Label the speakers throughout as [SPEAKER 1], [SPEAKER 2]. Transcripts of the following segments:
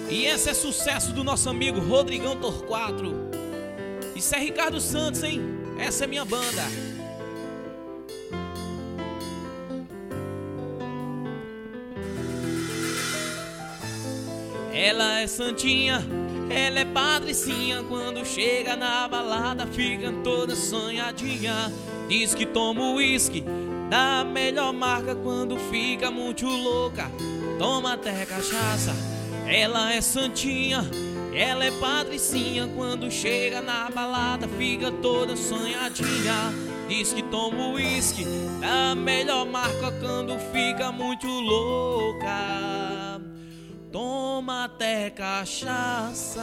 [SPEAKER 1] E esse é sucesso do nosso amigo Rodrigão Torquato. Isso é Ricardo Santos, hein? Essa é minha banda. Ela é santinha, ela é patricinha. Quando chega na balada fica toda sonhadinha. Diz que toma uísque da melhor marca. Quando fica muito louca toma até cachaça. Ela é santinha, ela é patricinha. Quando chega na balada fica toda sonhadinha. Diz que toma uísque da melhor marca. Quando fica muito louca toma até cachaça.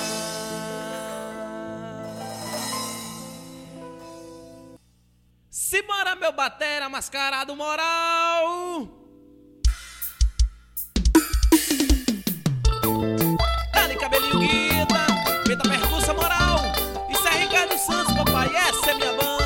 [SPEAKER 1] Simbora, meu batera mascarado moral. Dá-lhe cabelinho guita, feita percussa moral. Isso é Ricardo Santos, papai, essa é minha banda.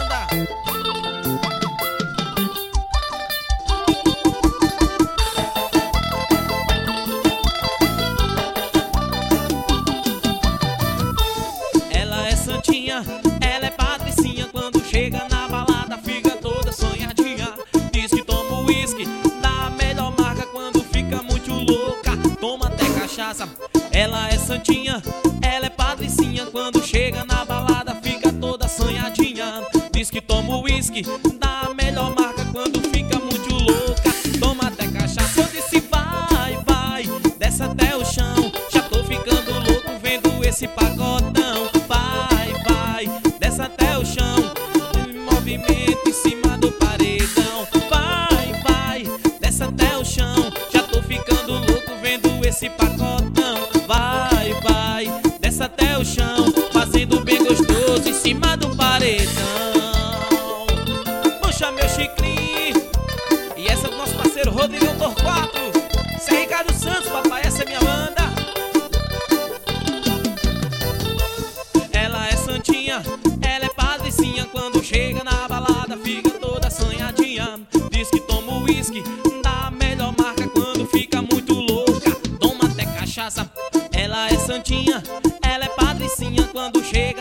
[SPEAKER 1] Ela é patricinha. Quando chega na balada fica toda sonhadinha. Diz que toma uísque da melhor marca. Quando fica muito louca toma até cachaça. Ela é santinha, ela é patricinha. Quando chega na balada fica toda sonhadinha. Diz que toma uísque da melhor marca. Quando fica muito louca toma até cachaça. Eu disse vai, vai, desce até o chão. Já tô ficando louco vendo esse pagodão. Desce até o chão, movimento em cima do paredão. Vai, vai, desce até o chão. Já tô ficando louco vendo esse pacotão. Vai, vai, desce até o chão, fazendo bem gostoso em cima do paredão. Puxa meu chiclinho. E essa é do nosso parceiro Rodrigão Torquato. Isso é Ricardo Santos, papai, essa é minha banda. Ela é santinha, ela é patricinha. Quando chega na balada fica toda sonhadinha. Diz que toma uísque da melhor marca. Quando fica muito louca toma até cachaça. Ela é santinha, ela é patricinha. Quando chega